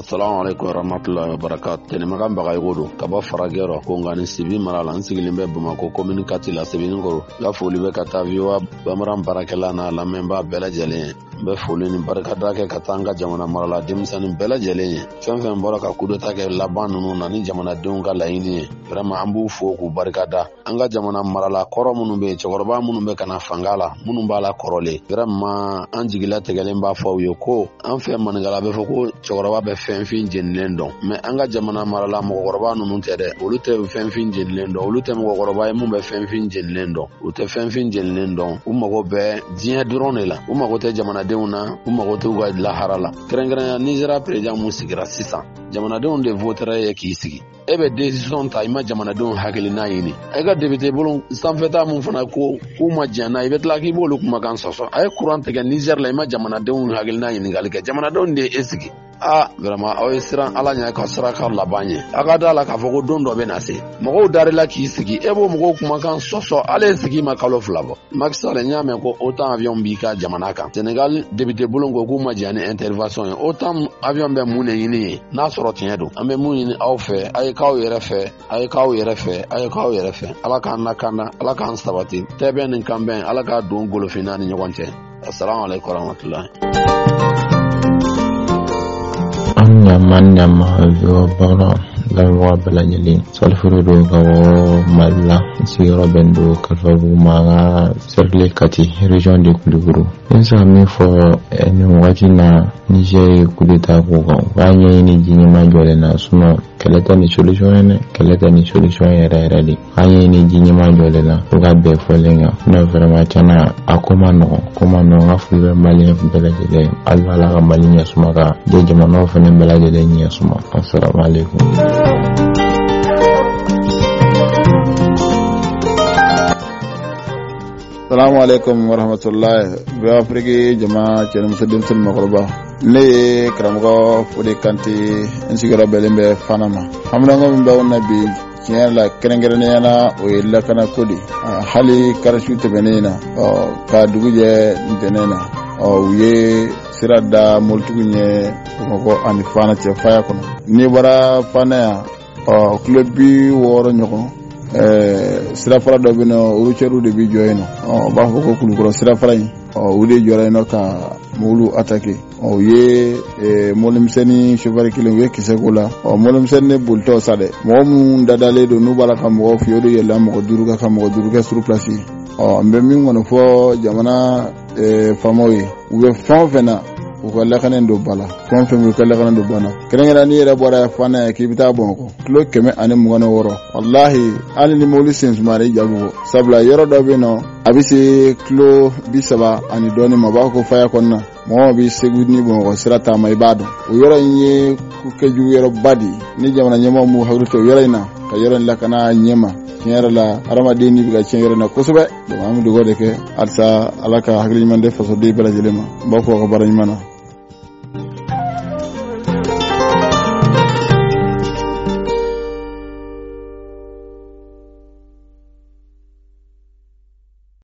Assalamu alaikum warahmatullahi wabarakatuh. Tene makan baga yugo kaba faragero ko ngani sibi marala nsigile mbe Bamako communicate la sibi ngoro la foli be kata viwa bamaram barakela na la memba bela jele be foli ni barakada ke katanga jamana marala dimsani bela jele fenfen baraka kudota ke labanu na ni jamana dunga la ini vraiment ambu fo ku barakada anga jamana marala koro munu be chogorba munu be kana fangala munu bala korole vraiment anjigila tegele mba fo yo ko an fe manigala be fo ko chogorba be fenfin jenlen don mais anga jamana marala mo gorba nunu tede olute fenfin jenlen don olute mo gorba mu be fenfin jenlen don ute fenfin jenlen don umago be dia drone la umago te jamana deuna umago te uga la harala krengren Nigeria president musigira sisa jamana deun de votere ye kisigi ebe decision ta ima jamana deun hakili na yini ega debite bolon sanfeta mun fana ko kuma jana ibe tlaki bolu kuma kan soso ay courant te Niger la ima jamana deun hakili na yini galike jamana deun de esigi vraiment aw siran ala nya ka sira ka labanye aga dala ka fogo dondo be nase mogo darela ki sigi ebo mogo kuma kan soso ale sigi makalo flavo maxale nya me ko autant avion bi ka jamana kan Senegal député bolongo ko ma jani intervention autant avion be mune yini na soro tiedo ambe mune aw fe ay kaw yere fe ay kaw yere fe ay kaw yere fe ala kan nakana ala kan sabati teben kamben ala ka don golo finani nyogonte. Assalamu alaikum warahmatullahi Nyama hayo bara la bela nyeli salfuru do gawo malla siro bendo kalfabu maga serle kati region de Kulukuru ensa mi fo eni wajina Niger kudeta ko wanye ni jini majole na suno keleta ni solution yere di wanye ni jini majole na uga be folenga na vraiment chana akoma no ngafube mali bela jele alwala ga mali nya sumaga de jamano fene bela jele nya suma. Assalamu alaikum. Assalamu alaikum warahmatullahi wabarakatuh. Jama chene musadim sul maghriba ne kramgo fudi kanti insigara belembe fanama amna ngom be nabi kiela kerengerene yana o illa kana kodi hali karashute benena ka duguje ndenena o ye sirada multugunye ko ani fana che faya kono ni bara fana ya club bi woro nyoko sira fara do bino urucheru de bi joyno ba ko Kulukuru sira fara yi wude jorayno ka mulu attaqué ye molum seni cheval kilo we kisegola molum senne bulto sade mom dadale do nubala kam go fiodo yella mo duruga kam go duruga sur place ambe min ngono fo jamana famoyi we fonfena ko lakanen do bala konfirme ko lakanen do bana kerengera ni era bora fana ki bita bonko kilo keme ane mugano woro wallahi ani ni moli sens mari jabu sabla yoro do bino abisi kilo bisaba ani doni mabako faya konna mo bi segudni bonko sirata may bado o yoro nyi ku keju yoro badi ni jamana nyemo mu hawrito yoro ina ka yoro lakana nyema nyera la arama deni biga nyera na kusube do am dugo de ke alsa alaka hagli mande faso de bela jelema bako ko barani mana